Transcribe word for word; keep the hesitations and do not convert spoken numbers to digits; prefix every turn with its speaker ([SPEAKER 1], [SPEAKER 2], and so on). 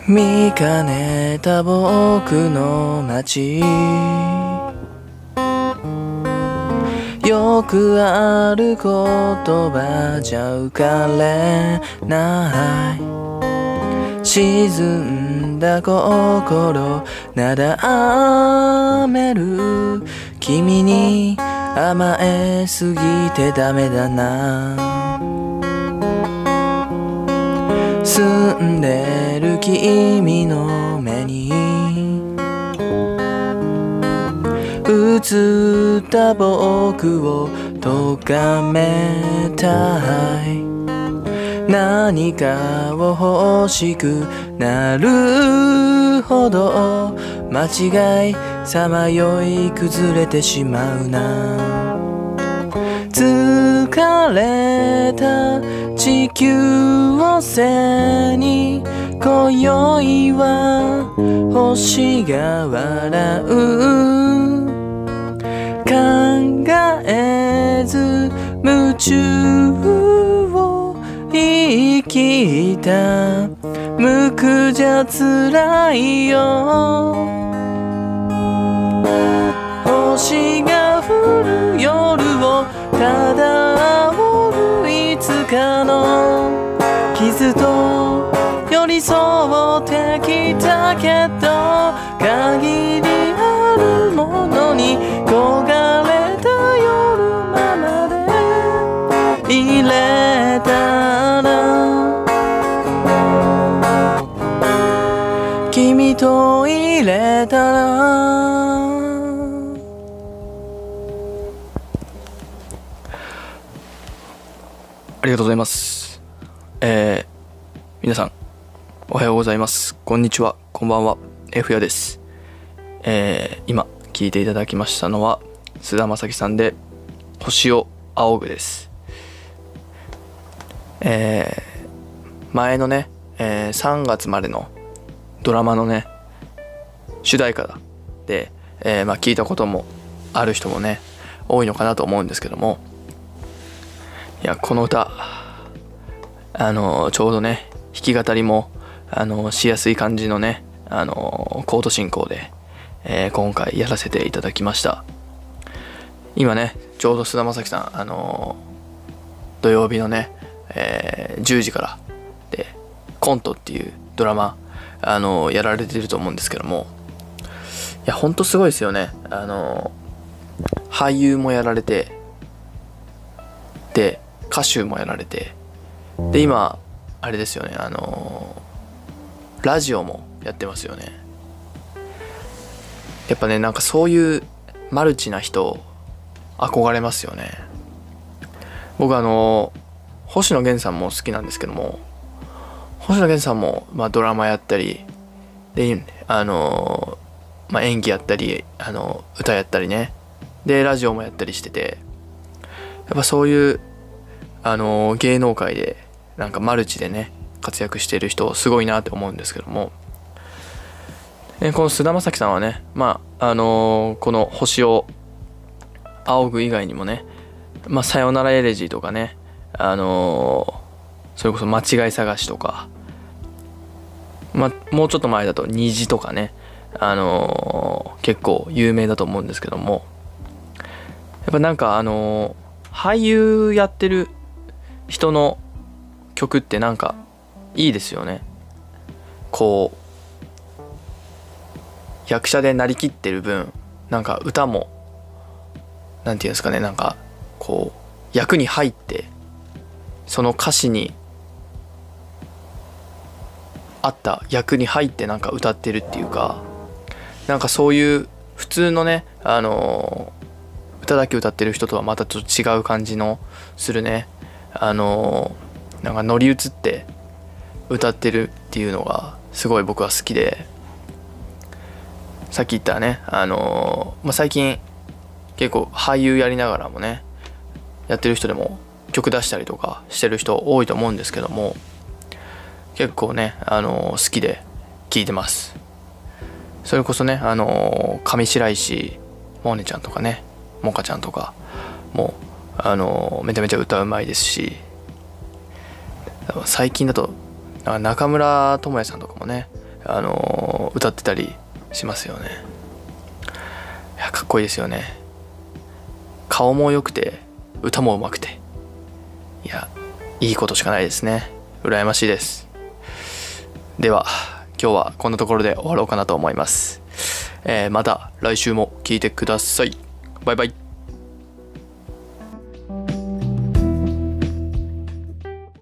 [SPEAKER 1] 見かねた僕の街、よくある言葉じゃ浮かれない、沈んだ心なだめる君に甘えすぎてダメだな、住んでる君の目に映った僕を咎めたい、何かを欲しくなるほど間違いさまよい崩れてしまうな、疲れた地球を背に今宵は星が笑う、考えず夢中を生きた無垢じゃ辛いよ、星が降る夜をただ煽るいつかの傷と寄り添ってきたけど、限りあるものに焦がれた夜ままで入れたら、君と入れたら。ありがとうございます。えー、皆さんおはようございます。こんにちは、こんばんは。F やです。えー、今聞いていただきましたのは菅田将暉さんで星を仰ぐです。えー、前のね、えー、さんがつまでのドラマのね主題歌だで、えー、まあ聞いたこともある人もね多いのかなと思うんですけども、いやこの歌あのちょうどね弾き語りもあのしやすい感じのねあのコード進行で、えー、今回やらせていただきました。今ねちょうど菅田将暉さんあの土曜日のね、えー、じゅうじからでコントっていうドラマあのやられてると思うんですけども、いやほんとすごいですよね。あの俳優もやられてで歌手もやられてで今あれですよねあのラジオもやってますよね。やっぱねなんかそういうマルチな人憧れますよね。僕あの星野源さんも好きなんですけども、星野源さんも、まあ、ドラマやったりであの、まあ、演技やったりあの歌やったりねでラジオもやったりしてて、やっぱそういうあの芸能界でなんかマルチでね活躍している人すごいなって思うんですけども、えこの菅田将暉さんはねまああのー、この星を仰ぐ以外にもね、まあ、さよならエレジーとかねあのー、それこそ間違い探しとか、まあ、もうちょっと前だと虹とかねあのー、結構有名だと思うんですけども、やっぱなんかあのー、俳優やってる人の曲ってなんかいいですよね。こう役者でなりきってる分なんか歌もなんていうんですかね、なんかこう役に入ってその歌詞に合った役に入ってなんか歌ってるっていうか、なんかそういう普通のねあの歌だけ歌ってる人とはまたちょっと違う感じのするねあのなんか乗り移って歌ってるっていうのがすごい僕は好きで、さっき言ったねあのーまあ、最近結構俳優やりながらもねやってる人でも曲出したりとかしてる人多いと思うんですけども、結構ねあのー、好きで聴いてます。それこそねあのー、上白石萌音ちゃんとかね萌歌ちゃんとかもあのー、めちゃめちゃ歌うまいですし、最近だと中村倫也さんとかもねあのー、歌ってたりしますよね。いやかっこいいですよね。顔も良くて歌も上手くて、いやいいことしかないですね。羨ましいです。では今日はこんなところで終わろうかなと思います。えー、また来週も聞いてください。バイバイ。